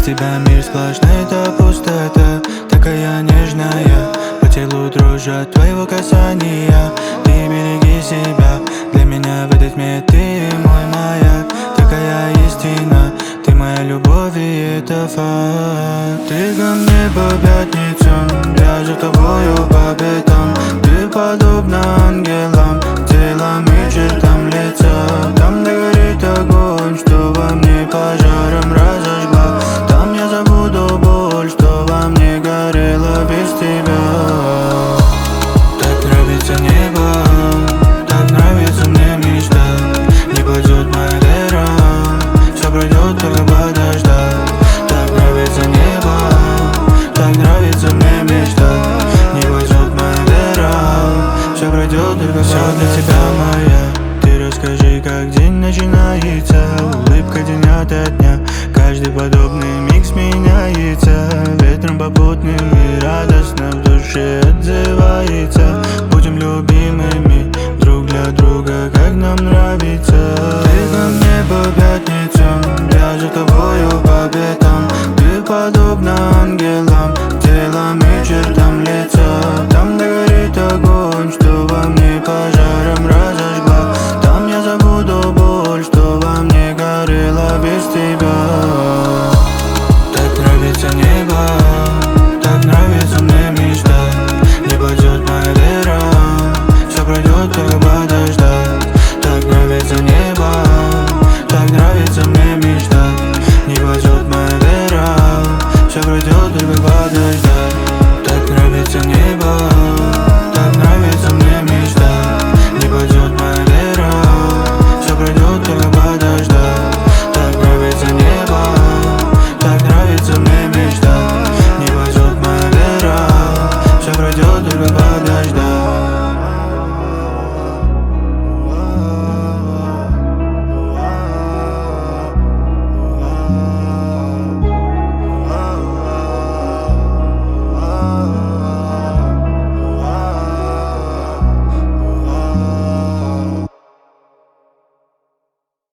тебя мир сплошная пустота, такая нежная. По телу дрожь от твоего касания. Ты береги себя, для меня в этой тьме ты мой маяк. Такая истина, ты моя любовь и это факт. Ты ко мне по пятницам, я за тобою по пятам. Ты подобна ангелам, телом и чертам лица. Там, где горит огонь, что во мне пожаром разожгла. Там я забуду боль, что во мне горела без тебя. Так нравится небо, так нравится мне мечта. Не падет моя вера, все пройдет, только подождать. Так нравится небо, так нравится мне мечта. Не падет моя вера, все пройдет, только все для тебя моя. Ты расскажи, как день начинается. Улыбка день ото дня, каждый подобный миг сменяется. Ветром попутным и радостно в душе отзывается.